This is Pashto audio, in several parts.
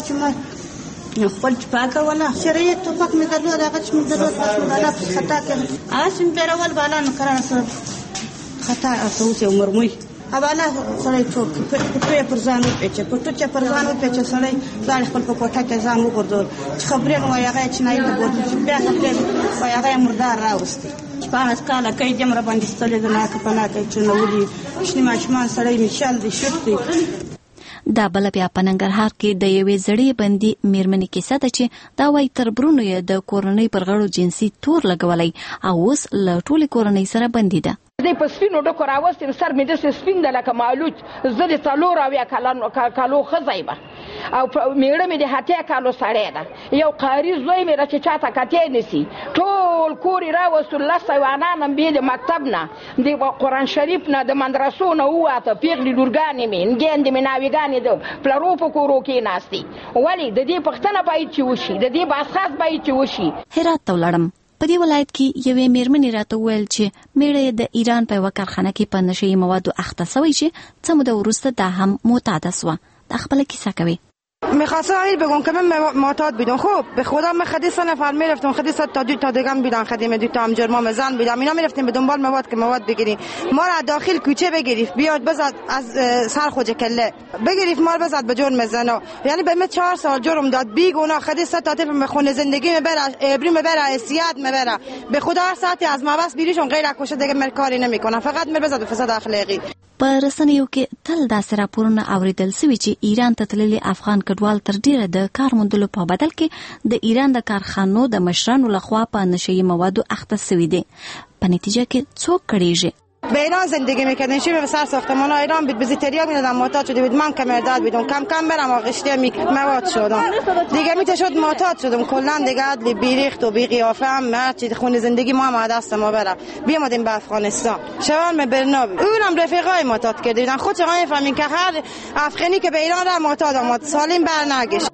چې ما خپل پاکه ولا شریعت توفق مې درلود هغه چې مې درلود بس مې بالا خطا کړ هغه چې مې بیرول بالا نو کرانه سره خطا اوس یو مرموي بالا سړی څوک پټې پر ځان وپېچه پټوچه پر ځان وپېچه سړی ځان خپل په کوټه کې ځان وګرځول چې خبرې نو وایي هغه چې نه یې بوتل چې بیا خبرې وایي هغه یې مردار راوستې شپاړس کاله کوي جمره باندې ستړې ده ناکه په ناکه چونولي شنې ماشومان سړی مې شل دی شوټ دی دا بل بیا په ننګرهار کې د یوې زړې بندي میرمنې کیسه ده چې دا وایي تر برونو یې د کورنۍ پر غړو جنسي تور لګولی او اوس له ټولې کورنۍ سره بندي ده. زه په سپینو ډکو راوستم سر مې داسې سپین ده لکه مالوچ زه د 4 کالو ښځه یم او میړه مې د 8 کالو سړی ده یو قاري زوی مې را چې چاته کتې نسي ټول کور یې راوستو 10 حیوانان بې د مکتب نه د قرآن شریف نه د مدرسو نه وواته پیغلې لورګانې مې نګېندې مې ناویګانې د پلرو په کورو کې ناستې ولې د دې پوښتنه باید چې وشي د دې بحث باید چې وشي. هرات ته ولاړم. په دې ولایت کې یوې میرمنې راته وویل چې میړه یې د ایران په یوه کارخانه کې په نشه یي موادو اخته سوی چې څه موده وروسته دا هم معتاده سوه. دا خپله کیسه کوي. میخواستم همین بگم که من معتاد بودم. خب به خدا من خدی 3 نفر میرفتم خدی 100 تا دیگه بودن خدی دو تا هم جرمام زن بودم اینا میرفتیم به دنبال مواد که مواد بگیریم ما را داخل کوچه بگیرید بیاد بزد از سر خوجه کله بگیرید ما بزد به جرم زنا یعنی به من 4 سال جرم داد بیگونا خدی 100 تا طفل میخونه زندگی میبره ابری میبره اسیاد میبره به خدا هر ساعتی از مابس بیریشون غیر کوشه دیگه مرکاری نمیکنه فقط میبزد به فساد اخلاقی. په رسنیو کې تل داسې راپورونه اوریدل سوي چې ایران ته تللي افغان کډوال تر ډیره د کار موندلو په بدل کې د ایران د کارخانو د مشرانو لخوا په نشه یي موادو اخته سوي دي. په نتیجه کې څوک کړيږي. به ایران زندگی میکردن شیبه به سر ساختمان ایران بود بزی تریا میدادم معتاد شده بود من کمرداد بودم کم کم برم آغشته مواد شدم دیگه میتشد معتاد شدم کلا دیگه عدلی بیریخت و بی قیافه هم هرچی خون زندگی ما هم دست ما بره بیامدیم به افغانستان شوال می برنابی اونم رفیقای معتاد کردیدن خود چقدر میفهمین که هر افغانی که به ایران را معتاد آمد سالم برنگشت.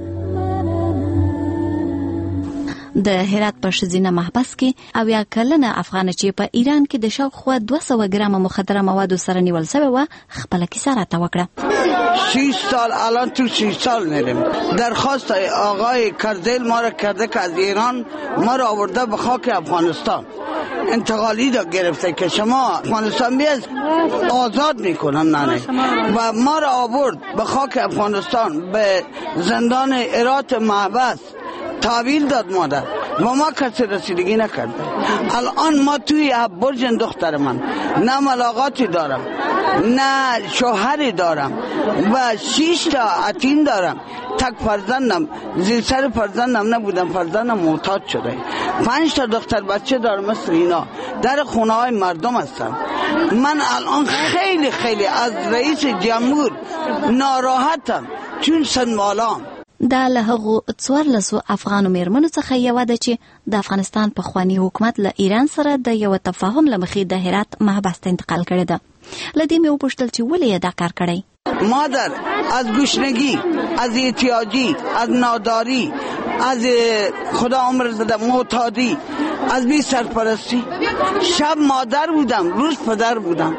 د هرات په شزینه محبس کې اویا کلنه افغان چې په ایران کې د شاوخوا 200 ګرامه مخدره موادو سره نیول شوی و خپل کیسه راته وکړه. 6 سال الان تو 6 سال میریم. درخواست آقای کردل ما را کرده که از ایران ما را آورده به خاک افغانستان انتقالی دا گرفته که شما افغانستان بیاد آزاد میکنن نه و ما را آورد به خاک افغانستان به زندان هرات محبس تحویل داد مادر و ما کسی رسیدگی نکرده. الان ما توی برج دختر من نه ملاقاتی دارم نه شوهری دارم و 6 تا عتیم دارم تک فرزندم زیر سر فرزندم نبودم فرزندم معتاد شده 5 تا دختر بچه دارم مثل اینا در خونه های مردم هستم. من الان خیلی خیلی از رئیس جمهور ناراحتم چون سنمالام. دا له هغو 14 افغانو میرمنو څخه یوه ده چې د افغانستان په خوانی حکومت له ایران سره د یو تفاهم لمخې د هرات محبس ته انتقال کړی ده. لدې مې وپوښتل چې ولې دا کار کړی. مادر از گشنگی از احتیاجی از ناداری از خدا عمر زده معتادی از بی سرپرستی شب مادر بودم روز پدر بودم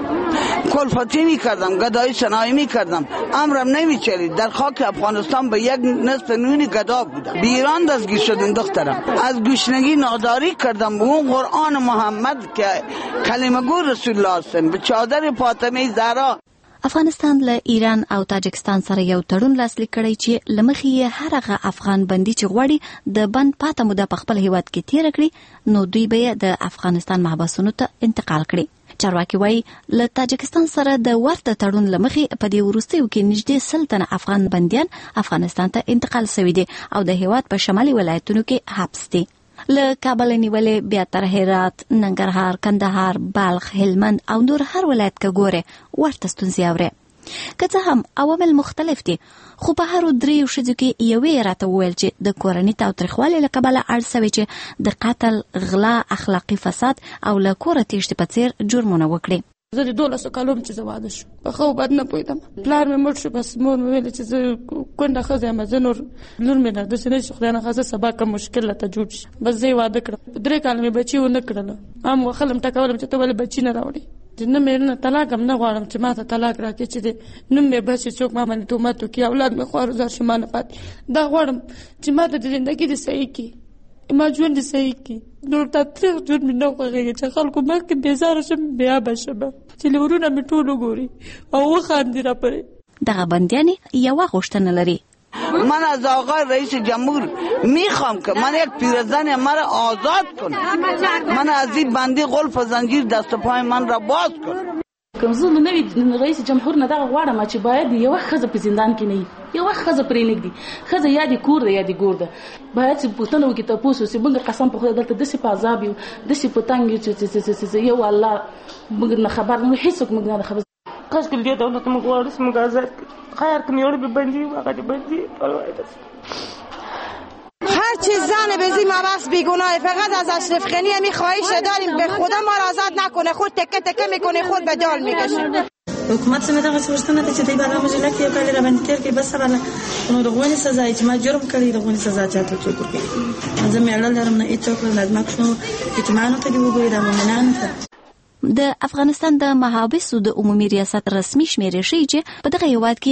کلفتی می کردم گدایی صنایع می کردم امرم نمی چلید در خاک افغانستان به یک نصف نونی گدا بودم به ایران دستگیر شدن دخترم از گشنگی ناداری کردم به اون قرآن محمد که کلمه گو رسول الله هستن به چادر فاطمه زهرا. افغانستان له ایران او تاجکستان سره یو تړون لاسلیک کړی چې لمخې هر هغه افغان بندي چې غواړي د بند پاته موده په خپل هیواد کې تیر کړي نو دوی به د افغانستان محبسونو ته انتقال کړي. چارواکي وایي له تاجکستان سره د ورته تړون لمخې په دې وروستیو کې نږدې 100 تنه افغان بندیان افغانستان ته انتقال شوي دي او د هیواد په شمالي ولایتونو کې حبس دي. له کابل نیولې بیا تر هرات، ننګرهار، کندهار، بلخ، هلمند او نور هر ولایت کې ګوره ورته ستونزې اوري. که څه هم عوامل مختلف دي خو په هر دریو ښځو کې یوې راته وویل چې د کورني تاوتریخوالي له کبله اړ سوي چې د قتل، غلا، اخلاقي فساد او له کوره تېښتې په څېر جرمونه وکړي. زه د 12 کالو چې زه واده شوم په ښه بد نه پوهېدم. پلار مې مړ شو بس مور مې ویلې چې زه کونډه ښځه یم زه نور لور مې نه داسې نه چې خدای نخواسته سبا که مشکل راته جوړ شي بس زه یې واده کړم. 3 کاله مې بچي ونه کړله هم وخلم ټکولم چې ته ولې بچي نه راوړې چې نه مې نه طلاق هم نه غواړم چې ما ته طلاق راکړي چې نوم مې بس څوک ما باندې تهمت وکړي اولاد مې خوارزار شي ما نه پاتې دا غواړم چې ما ته د زندګي دې صحیح کړي ما ژوند دې صحیح کړي نور تا تریخ ژوند مې نه خوښېږي چې خلکو مخکې بېزاره شم بېآبه شم چې لورونه مې ټول وګوري او وخاندي راپرې. دغه بندیانې یوه غوښتنه لري. من از آقای رئیس جمهور میخوام که من یک پیرزن مرا آزاد کن، من از این بندی قلف و زنجیر دست و پای من را باز کن. کوم زه نوی رئیس جمهور نه دغه غواړم چې باید یو ښځه په زندان کې نه وي، یو ښځه پرې نږدې ښځه یا د کور ده یا د ګور ده، باید چې پوښتنه وکړي تاسو چې موږ قسم په خدای دلته داسې په عذاب یو داسې په تنګ یو چې یو الله موږ نه خبر نه هیڅوک موږ نه خبر. کاش که دې دولت موږ غواړو چې موږ آزاد کړي خیر که میوړ به بندي هغه دې بندي پروايي ده. هر چیز زن بزی ما بس بیگناه، فقط از اشرف غنی همی خواهش داریم به خدا ما را آزاد نکنه، خود تکه تکه میکنه خود به جال میکشه. حکومت سمه دغه سوچتنه ته چې دی بالا مجله کې یو کال را باندې تیر کې بس بالا نو دغه سزا چې ما جرم کړی دغه سزا چاته څوک کوي زه مې اړل لرم نه هیڅوک لازم شنو اطمینان ته دی وګورئ د مومنانو ته. د افغانستان د محابسو د عمومي ریاست رسمي شمیرې ښیي چې په دغه هیواد کې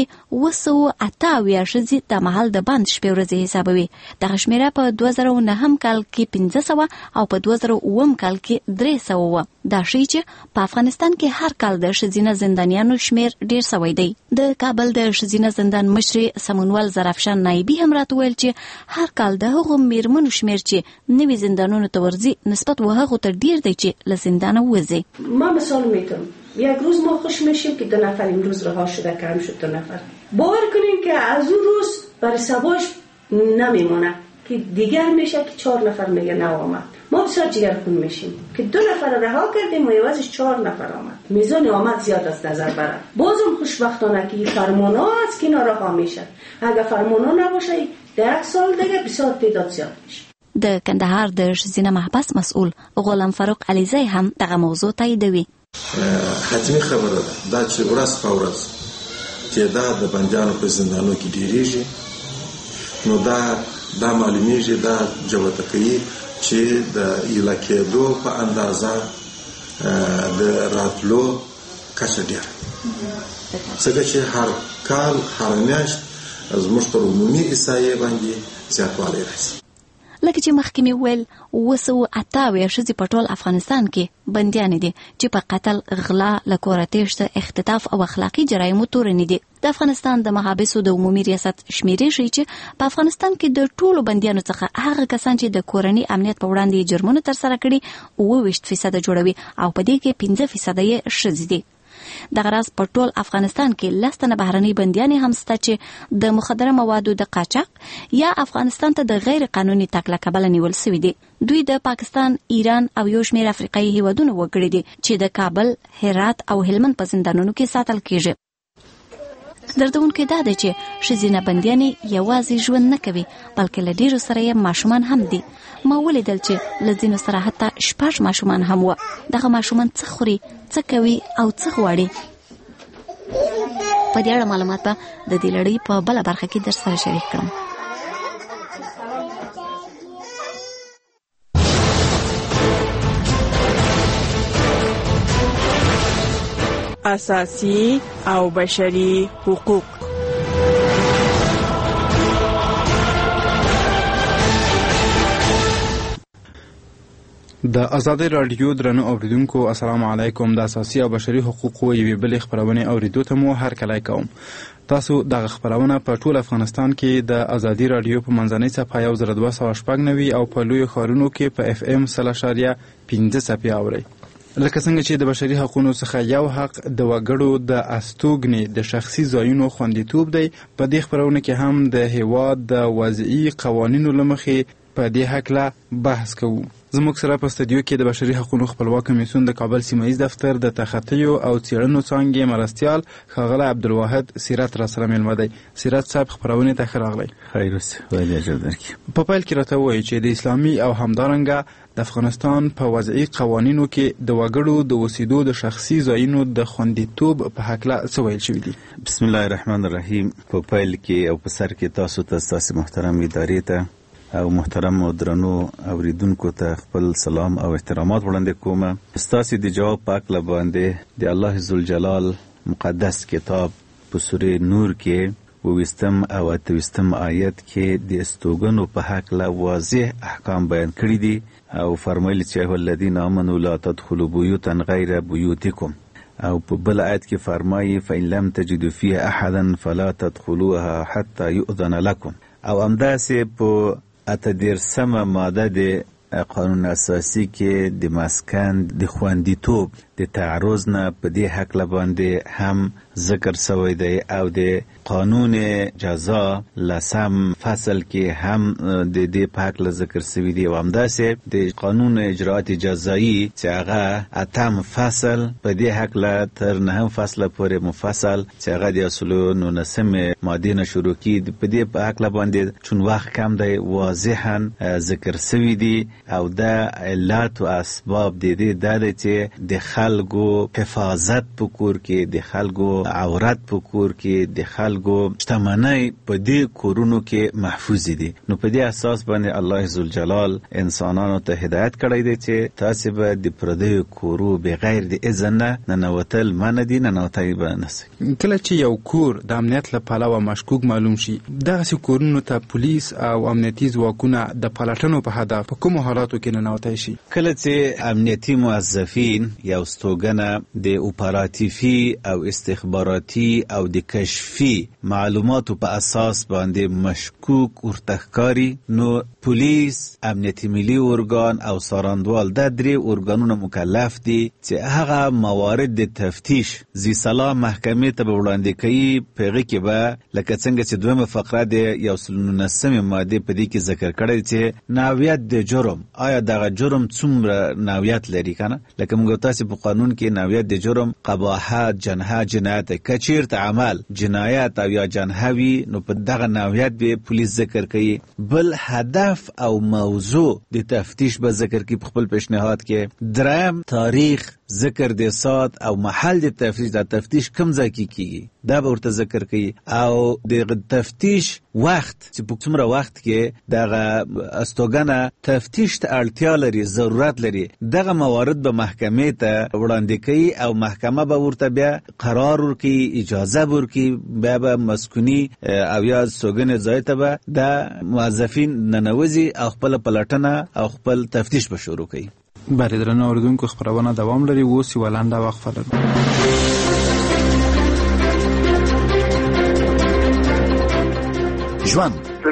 288 ښځې د مهال د بند شپې ورځې حسابوي. دغه شمیره په 2009 کال کې 1500 او په 2009 کال کې 300 وه. دا ښیي چې په افغانستان کې هر کال د ښځینه زندانیانو شمیر ډیر سوی دی. د کابل د ښځینه زندان مشري سمونوال زرافشان نایبي هم راته ویل چې هر کال د هغو میرمنو شمیر چې نوي زندانونو ته ورځي نسبت و هغو ته ډیر دی چې له زندانه وځي. ما مثال میتونم یک روز ما خوش میشیم که 2 نفر امروز رها شده کم شد 2 نفر. باور کنین که از اون روز برای سباش نمیمونه که دیگر میشه که 4 نفر میگه نه آمد. ما بسیار جگرخون میشیم که 2 نفر رها کردیم و عوضش 4 نفر آمد. میزان آمد زیاد از نظر بره. بازم خوشبختانه که فرمان‌ها از کنار رها میشه. اگر فرمان‌ها نباشه 1 سال دیگه بسیار تعداد زیاد میشه. د کندهار د ښځینه محبس مسؤل غلام فاروق علیزی هم دغه موضوع تاییدوي. حتمی خبره ده دا چې ورځ په ورځ تعداد د بندیانو په زندانونو کې ډیریږي نو دا معلومیږي دا جوته کوي چې د علاقېدو په اندازه د راتلو کچه ډیره څنګه چې هر کال هر میاشت زموږ پر عمومي احصایې باندې زیاتوالی راځي. لکه چې مخکې مې ویل 288 ښځې په ټول افغانستان کې بندیانې دي چې په قتل، غلا، له کوره تېښته، اختطاف او اخلاقي جرایمو تورنې دي. د افغانستان د محابسو د عمومي ریاست شمیرې ښیي چې په افغانستان کې د ټولو بندیانو څخه هغه کسان چې د کورني امنیت په وړاندې جرمونه ترسره کړي 28% جوړوي او په دې کې 15% یې ښځې دي. دغه راز په ټول افغانستان کې 10 تنه بهرنۍ بندیانې هم شته چې د مخدره موادو د قاچاق یا افغانستان ته د غیر قانوني تګ له کبله نیول شوي دي. دوی د پاکستان، ایران او یو شمېر افریقایي هیوادونو وګړي دي چې د کابل، هرات او هلمند په زندانونو کې ساتل کیږي. دردونکې دا ده چې ښځینه بندیانې یوازې ژوند نه کوي بلکې له ډېرو سره یې ماشومان هم دي. ما ولیدل چې له ځینو سره حتی 6 ماشومان هم وه. دغه ماشومان څه خوري، څه کوي او څه غواړي. په دې اړه معلومات به د دې لړۍ په بله برخه کې در سره شریک کړم. اساسي او بشري حقوق. د ازادي رادیو درنو اوریدونکو السلام علیکم. د اساسي او بشري حقوقو یوې بلې خبرونه اوریدو ته مو هرکلی کوم. تاسو دغه خبرونه په ټول افغانستان کې د ازادي رادیو په منځنۍ صفحه 1290 او په لوی ښارونو کې په FM 0.5 صفحه اورئ. لکه څنګه چې د بشري حقوقو څخه یو حق د وګړو د استوګنې د شخصي ځایونو خوندیتوب دی، په دې خبرونه کې هم د هیواد د وضعي قوانینو لمخې په دې حقله بحث کوو. زموږ سره په استودیو کې د بشري حقوقو خپلواک کمیسیون د کابل سیمه‌ییز دفتر د تخطیو او څېړنو څانګې مرستیال ښاغلی عبدالواحد سیرت را سره مېلمه دی. سیرت صاحب خپرونې ته ښه راغلی. خیر اوسې، خدای اجر درکړي. په پیل کې راته ووایي چې د اسلامي او همدارنګه د افغانستان په وضعي قوانینو کې د وګړو د اوسېدو د شخصي ځایونو د خوندیتوب په هکله څه ویل شوي دي؟ بسم الله الرحمن الرحیم. په پیل کې او په سر کې تاسو ته ستاسې محترم ادارې ته او محترم او درنو اوریدونکو ته خپل سلام او احترامات وړاندې کوم. ستاسو د جواب پاک لباندې د الله ذوالجلال مقدس کتاب په سورې نور کې 20 او 28 آیت کې د استوګنو په حق لا واضح احکام بیان کړی دي او فرمایلی چې الذين امنوا لا تدخلوا بيوتا غير بيوتكم، او په بل آیت کې فرمایي فإن لم تجدوا فيها احدا فلا تدخلوها حتى يؤذن لكم، او همداسې په 18 ماده د قانون اساسی کې د مسکن د خوندیتوب د تعرض نه په دې حق لباندې هم ذکر شوی دی، او د قانون جزا لسم فصل کې هم د دې په حق ذکر شوی دی، او همداسې د قانون اجراءات جزایی چې هغه 8 فصل په دې حق تر 9 فصل پورې مفصل چې هغه د 19 ماده نه شروع کی په دې په حق باندې چون وخت کم دی واضحا ذکر شوی دی، او دا علت او اسباب د دې د چې د خلکو حفاظت په کور کې، د خلکو عورت په کور کې، د خلکو شتمنۍ په دې کورونو کې محفوظ دي. نو په دې اساس باندې الله ذوالجلال انسانانو ته هدایت کړی دی چې تاسو به د پردیو کورو بغیر د اذن نه ننوتل منع دي، ننوتای به نشي. کله چې یو کور د امنیت له پلوه مشکوک معلوم شي، دغه کورونو ته پولیس او امنیتي ځواکونه د پلټنو په هدف په کومو حالاتو کې ننوتای شي؟ کله چې امنیتي موظفین یا استوګنه د اپراتیفي او استخباراتي او د کشفي معلوماتو په اساس باندې مشکوک ورتخکاری، نو پولیس، امنیتي ملي ارګان او ساراندوال د درې ارګانونو مکلف دي چې هغه موارد د تفتیش زی سلا محکمې ته وړاندې کوي. پیغه کې به لکه څنګه چې دویمه فقره د 19 ماده په دې کې ذکر کړی چې نوعیت د جرم، آیا دغه جرم څومره نوعیت لري کنه، لکه موږ تاسو په قانون کې نوعیت د جرم قباحت، جنحه، جنایت، کچیرته عمل جنایت او یا جنحه وي، نو په دغه نوعیت به پولیس ذکر کوي. بل هدف او موضوع د تفتیش به ذکر کوي په خپل پیشنهاد کې. درم تاریخ، ذکر د ساعت او محل د تفتیش، د تفتیش کوم ځای کې کیږي دا به ورته ذکر کوي، او د تفتیش وخت چې په څومره وخت کې دغه استوګنه تفتیش ته اړتیا لري، ضرورت لري، دغه موارد به محکمې ته وړاندې کوي، او محکمه به ورته بیا قرار ورکړي، اجازه ورکړي، بیا به مسکونی او یا استوګنې ځای ته به د موظفین ننوځي او خپل پلټنه او خپل تفتیش به شروع کوي. بله درنو اوریدونکو، خبرونه دوام لري. اوس یوه لنډه وقفه لرو. ژوند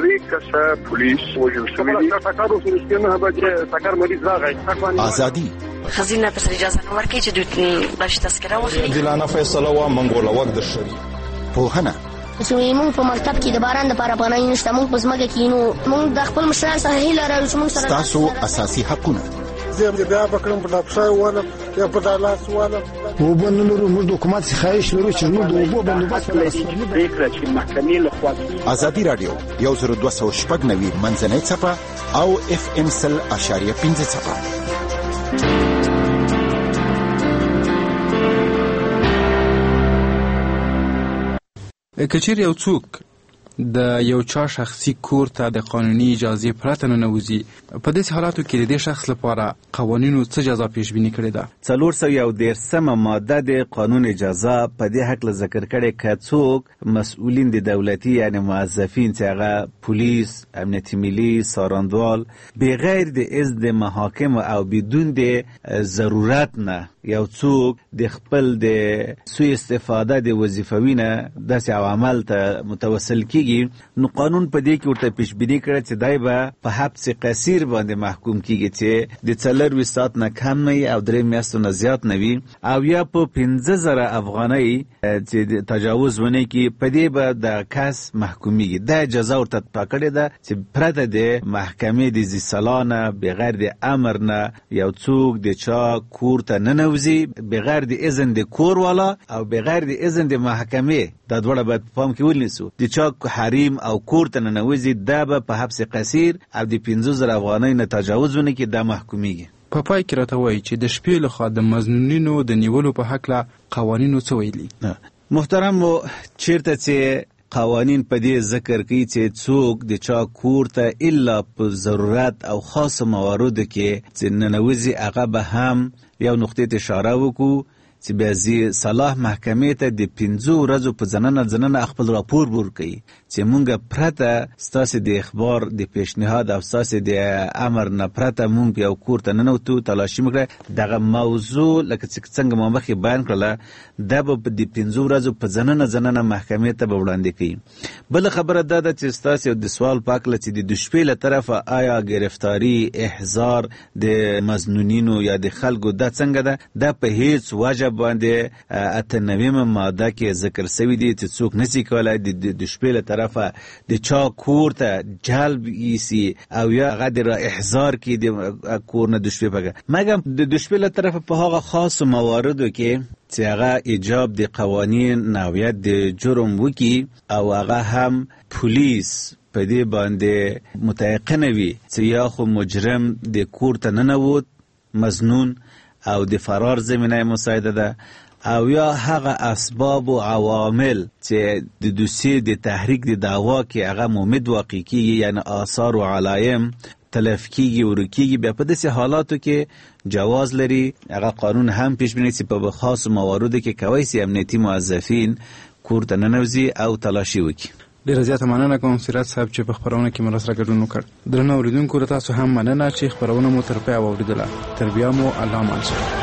ازادي خزینه تر اجازه نه ورکړي چې دوی باندې تذکره واخلي. دلانه فیصله وا منګوله وخت د شری پوهنه موږ په مکتب کې د باران د لپاره پناه نشته، موږ په ځمکه کې نو موږ د خپل مشران سره هیله لرو چې موږ سره تاسو اساسي حقونه زه بیا بکرم په ډاکټر والا یا په دالاس والا وبنلو موږ د حکومت څخه خواهش لرو چې موږ د اوبو بندوبست پریکړه چې محکمې له خوا ازادي رادیو 102.9 منځنۍ صفه او FM 100.5 صفه. کچیر یو څوک د یو چا شخصي کور ته د قانوني اجازه پرته ننوځي، په دې حالاتو کې د دې شخص لپاره قوانینو څه جزا پیش بینی کړې ده؟ 413 ماده د قانون جزا په دې حق ذکر کړي چې څوک مسؤلین د دولتي یعنی موظفین چې هغه پولیس، امنیتي ملي، ساراندوال بغیر د اذن محاکم او بدون د ضرورت نه یو څوک د خپل د سوء استفاده د وظیفوینه داسې عوامل ته متوسل کیږي، نو قانون په دې کې ورته پیش بینی کړی چې دای به په حبس قصیر باندې محکوم کیږي چې د 4 ساعت نه کم نه او 3 میاشتو نه زیات نه وي، او یا په 15000 افغانۍ چې تجاوز ونه کی په دې به د کس محکومیږي. دا جزا ورته ټاکلې ده چې پرته د محکمې د زیسالانه بغیر د امر نه یو څوک د چا کور ته نه بغیر د اذن د کور والا او بغیر د اذن د محکمې، دا دوړه باید پام کې ونیسو، د چا حریم او کور ته ننوځي دا به په حبس قصیر او د 15000 افغانۍ نه تجاوز ونه کړي، دا محکومیږي. په پای کې راته وایي چې د شپې لخوا د مظنونینو د نیولو په حق له قوانینو څه ویلي؟ محترم، چیرته چې قوانین په دې ذکر کوي چې څوک د چا کور ته الا په ضرورت او خاص مواردو کې چې ننوځي هغه به هم یو نقطې ته اشاره وکړو چې بیا زی صلاح محکمې ته د 15 ورځو په ځننه خپل راپور ورکړي چې مونږ پرته ستاسو د اخبار د پیشنهاد او ستاسو د امر نه پرته مونږ یو کور ته ننوتو تلاشي وکړه. دغه موضوع لکه څنګه ما مخکې بیان کړله دا به د 15 ورځو په ځننه محکمې ته به وړاندې کړي. بل خبره دا ده چې ستاسو د سوال پاکله چې د شپې له طرفه آیا گرفتاری احضار د مظنونینو یا د خلکو دا څنګه ده؟ دا په هیڅ وجه باندې 98 ماده کې ذکر شوی دی چې څوک نشي کولای د شپې له طرفه د چا کور ته جلب یسی او یا غیر احضار کې د کور نه د شپې پګه مګم د شپې له طرفه په هغه خاص مواردو کې چې هغه ایجاب د قوانین نوعیت د جرم وکي او هغه هم پولیس په دې باندې متيقن وي چې یا خو مجرم د کور ته ننوت مظنون او د فرار زمینه مساعده ده او یا هغه اسباب او عوامل چې د دوسیه د تحریک د دعوا کې هغه مومد واقع کیږي یعنی آثار او علایم تلف کیږي او رکیږي بیا په داسې حالاتو کې جواز لري هغه قانون هم پیش بینی چې په خاص مواردو کې کوي چې امنیتي موظفین کور ته ننوځي او تلاشي وکړي. ډیره زیاته مننه کوم سیرت صاحب چې په خبرونه کې مرسته ګډون وکړ. درنه اوریدونکو له تاسو هم مننه چې خبرونه مو تر پای واوریدله. تر بیا مو الله مانسه.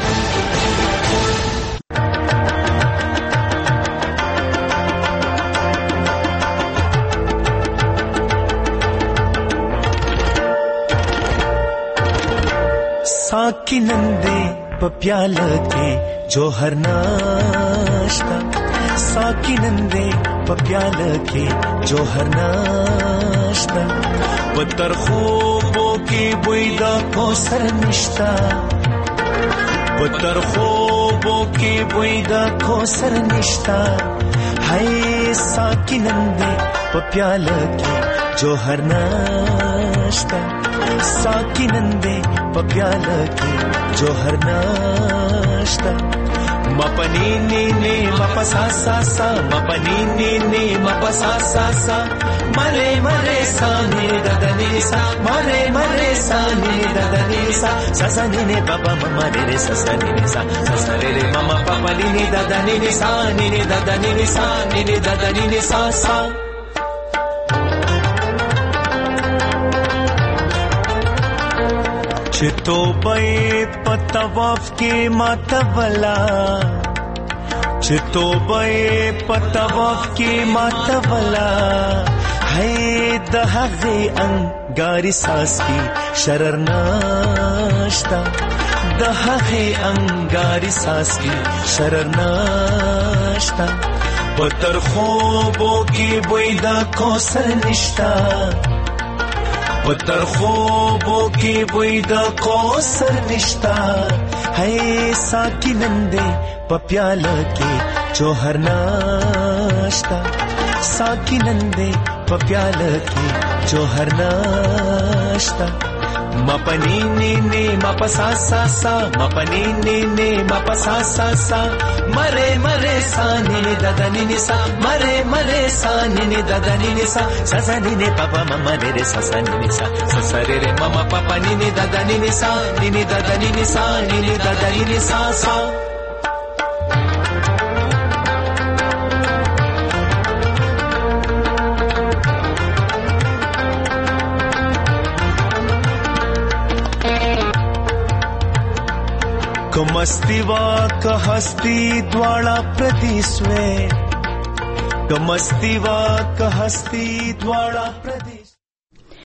साकी नंदे पप्याला के जोहर नाश्ता साकी नंदे पप्याला के जोहर नाश्ता पत्थर खूबों की बुईदा कोसर निश्ता पत्थर खूबों की बुईदा कोसर निश्ता है साकी नंदे पप्याला के जोहर नाश्ता साकी नंदे पप्याला के जोहर नाश्ता मपनी ने मपसा सा सा मपनी ने मपसा सा सा मरे मरे साने ददने सा मरे मरे साने ददने सा ससनी ने बाबा ममा रे ससनी ने सा ससरे रे ममा पापा ने ददने ने सा ने ददने ने सा ने ददने ने सा सा चितो बे पतवाफ के मातवला चितो बे पतवाफ के मातवला है दहगे अंगारी सास की शरर नाश्ता दहगे अंगारी सास की शरर नाश्ता पत्थर خوبوں की बुईदा कोसर निश्ता पत्थर خوبوں की बुईदा कोसर निश्ता है साकी नंदे पप्याला के जोहर नाश्ता साकी नंदे पप्याला के जोहर नाश्ता मपनी ने मपसा सा सा मपनी ने मपसा सा सा मरे मरे साने ददनी ने सा मरे मरे साने ने ददनी ने सा ससनी ने पापा मम्मा रे ससनी ने सा ससरे रे मम्मा पापा ने ददनी ने सा ने ददनी ने सा ने ददनी ने सा सा कमस्तिवा का हस्ती द्वाड़ा प्रदेश में कमस्तिवा का हस्ती द्वाड़ा प्रदेश